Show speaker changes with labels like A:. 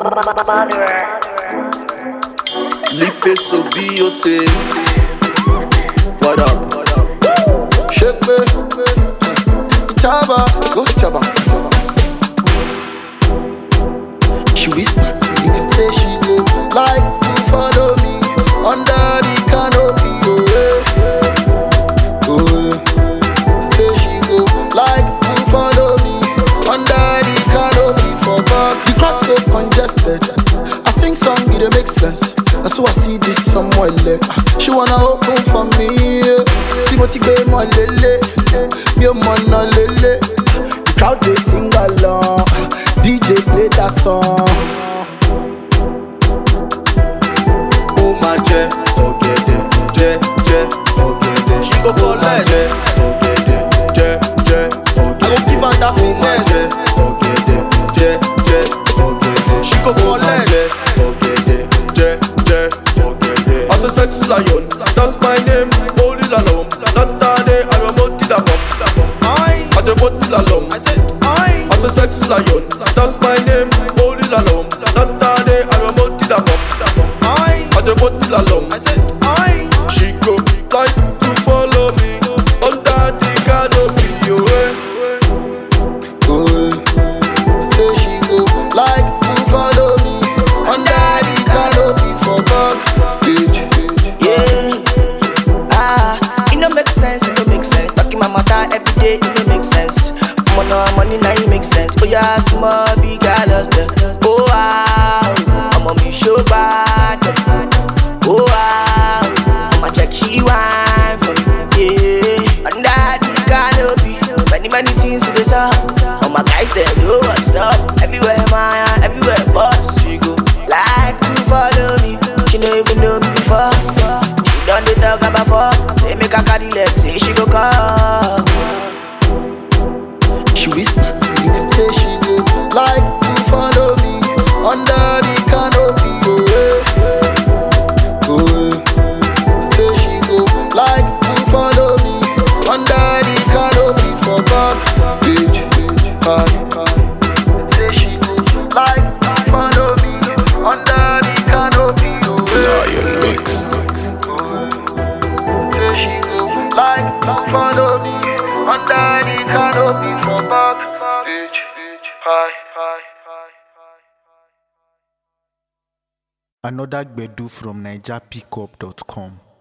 A: Lipe so beauty. What up? Shake me. Chaba, go chaba. She whispered to me, say she go like to follow me under the canopy. Oh yeah. Say she go like to follow me under the canopy for back. The crowd so congested. I sing song, it make sense. And so I see this somewhere. She wanna open for me. Timothy Gay mo lele, mi o mo na lele. The crowd they sing along. DJ play that song. Oh my je, ogede, ogede. She go collect je, ogede, ogede. I go give her that finesse. Ogede, ogede. She go collect je, ogede, ogede. As a sex lion, that's my name. Holy lalom, not day I am multi alum. I the multi alum. I said I. As a sex lion, that's my name. Holy lalom, not day I am multi alum. I the multi alum. I said I. She go like to follow me under the canopy. Say she go like to follow me under the canopy for backstage.
B: It don't make sense, it don't make sense. Talking my matter every day, it don't make sense. Money now it makes sense. Oh yeah, small big dollars there. Oh wow, I'ma be so bad. Oh wow, I'ma check she wine for me. Yeah, under the canopy, many things to this up. All my guys they know what's up. Everywhere everywhere boss. She go like to follow me. She don't even know me before. She done the talk about fuck. Say make her carry legs, say she go call.
A: She whispered to me, say she go like to follow me under the canopy. Oh yeah. Say she go like to follow me under the canopy for backstage. Say she go like to follow me under the canopy. Oh yeah. Say she go like to follow me under the canopy for backstage.
C: Another Gbedu from NigerPickup.com.